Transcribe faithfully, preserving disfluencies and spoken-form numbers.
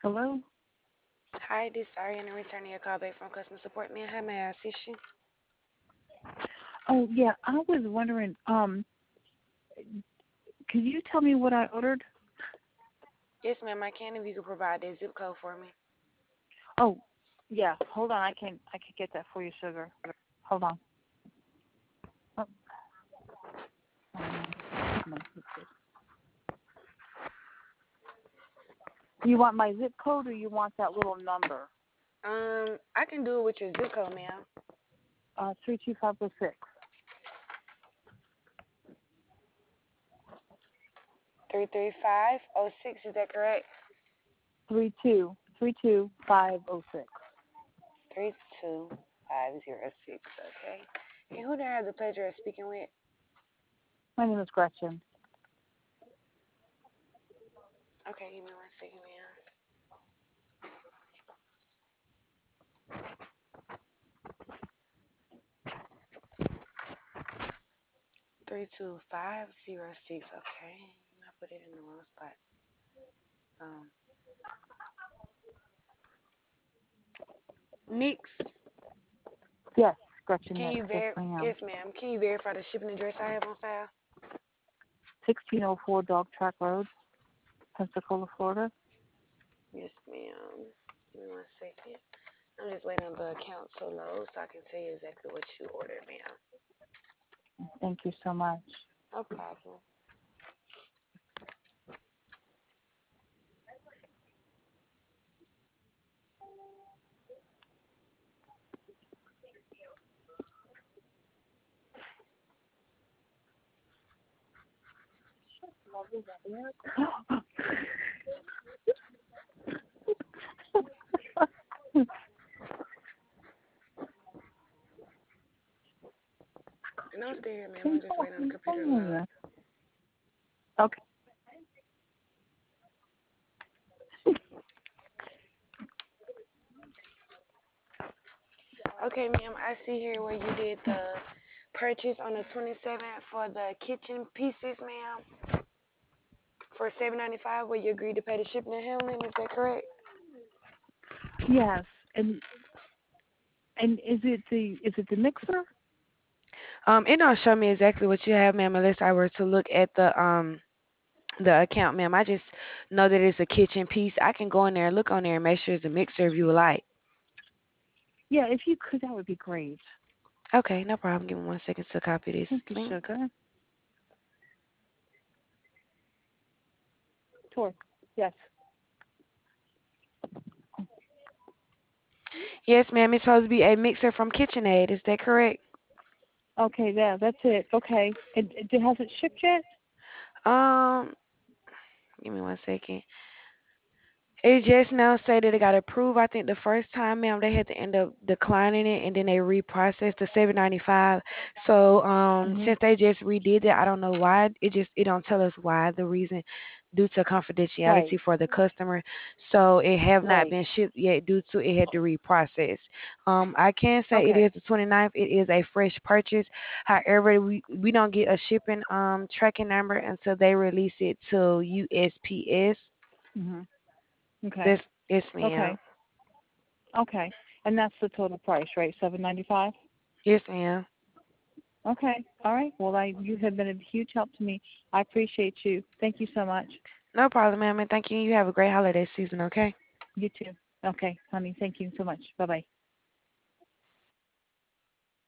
Hello? Hi, this is Ariana returning your call back from customer support. Man, how may I assist you? Oh, yeah, I was wondering, um, could you tell me what I ordered? Yes, ma'am, I can if you could provide that zip code for me. Oh, yeah, hold on, I can I can get that for you, sugar. Hold on. Oh, um, you want my zip code or you want that little number? Um, I can do it with your zip code, ma'am. Uh, three two five zero six. Three three five oh six. Is that correct? Three two three two five zero six. Three two five zero six. Okay. And who do I have the pleasure of speaking with? My name is Gretchen. Okay, give me one second, ma'am. Three two five zero six. Okay. I put it in the wrong spot. Um, Nix, Yes, Gretchen can Nix. you Yes, ver? ma'am. Yes, ma'am. Can you verify the shipping address I have on file? sixteen oh four Dog Track Road, Pensacola, Florida. Yes, ma'am. Give me one second. I'm just waiting on the account to load so I can tell you exactly what you ordered, ma'am. Thank you so much. No problem. And I'm still here, ma'am. I'm just waiting on the computer to load. Okay. Okay, ma'am. I see here where you did the purchase on the twenty-seventh for the kitchen pieces, ma'am, for seven ninety-five, where you agreed to pay the shipping and handling. Is that correct? Yes, and and is it the is it the mixer? Um, it don't show me exactly what you have, ma'am, unless I were to look at the um the account, ma'am. I just know that it's a kitchen piece. I can go in there and look on there and make sure it's a mixer if you would like. Yeah, if you could, that would be great. Okay, no problem. Give me one second to copy this Thank you, link. sugar. Sure. Yes. Yes, ma'am. It's supposed to be a mixer from KitchenAid. Is that correct? Okay, yeah, that's it. Okay. It, it has it shipped yet? Um, give me one second. It just now say that it got approved. I think the first time, ma'am, they had to end up declining it, and then they reprocessed the seven ninety five. So, um, Mhm. since they just redid that, I don't know why. It just it don't tell us why the reason, due to Right. confidentiality for the customer. So it have not Right. been shipped yet due to it had to reprocess. Um, I can say it Okay. is the twenty ninth. It is a fresh purchase. However, we we don't get a shipping um tracking number until they release it to U S P S. Mhm. Okay. This yes, ma'am. Okay. Okay. And that's the total price, right? seven ninety-five? Yes, ma'am. Okay. All right. Well, I you have been a huge help to me. I appreciate you. Thank you so much. No problem, ma'am. And thank you. You have a great holiday season, okay? You too. Okay, honey. Thank you so much. Bye-bye.